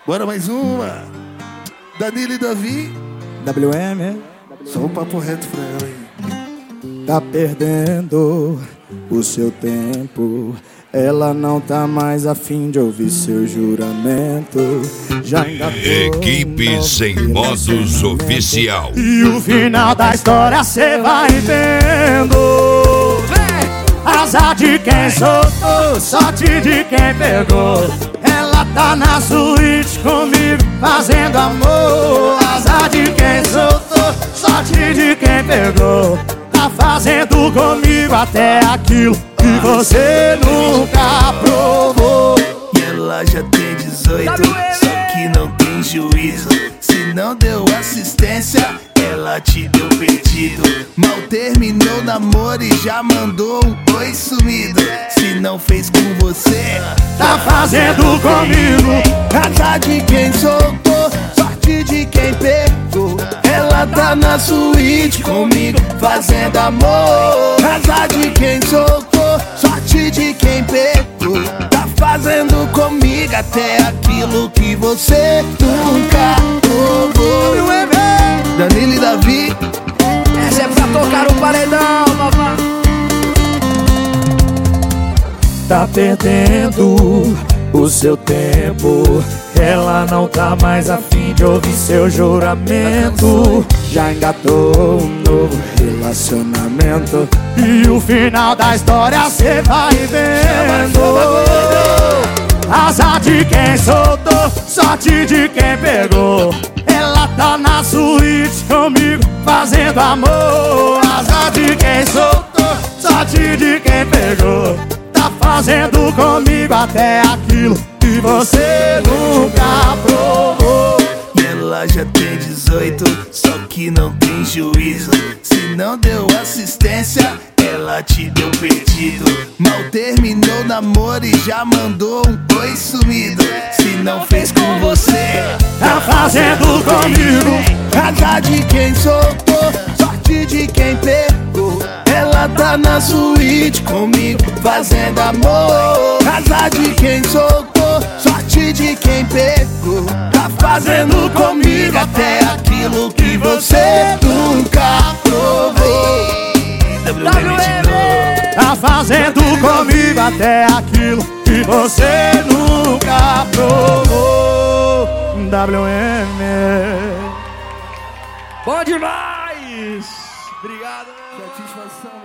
Bora mais uma. Danilo e Davi. WM. Só um papo reto pra ela aí. Tá perdendo o seu tempo. Ela não tá mais a fim de ouvir seu juramento. Já engatou. Equipe Sem Modos Oficial. E o final da história cê vai vendo. Azar de quem soltou, sorte de quem pegou. Ela tá na suíte comigo, fazendo amor. Azar de quem soltou, sorte de quem pegou. Tá fazendo comigo até aquilo que você nunca provou. E ela já tem 18, só que não tem juízo. Se não deu assistência, ela te deu perdido. Mal terminou o namoro e já mandou um oi sumido. Se não fez com você, tá fazendo comigo. azar de quem soltou, sorte de quem pegou. Ela tá na suíte comigo, fazendo amor. Azar de quem soltou, sorte de quem pegou. Tá fazendo comigo até aquilo que você nunca provou. Danilo e Davi. Essa é pra tocar o paredão, papai. Tá perdendo o seu tempo. Ela não tá mais a fim de ouvir seu juramento. Já engatou um novo relacionamento. E o final da história cê vai vendo. Azar de quem soltou, sorte de quem pegou. Ela tá na suíte comigo, fazendo amor. Azar de quem soltou, sorte de quem pegou. Tá fazendo comigo até aquilo que você nunca provou. E ela já tem 18, só que não tem juízo. Se não deu assistência, ela te deu perdido. Mal terminou o namoro e já mandou um oi sumido. Se não fez com você, tá fazendo comigo. azar de quem soltou, sorte de quem pegou. Ela tá na suíte comigo, fazendo amor. Azar de quem soltou, sorte de quem pegou. Tá fazendo comigo até aquilo que você nunca provou. Tá fazendo comigo até aquilo que você nunca provou. WM. Bom demais! Obrigado. Satisfação.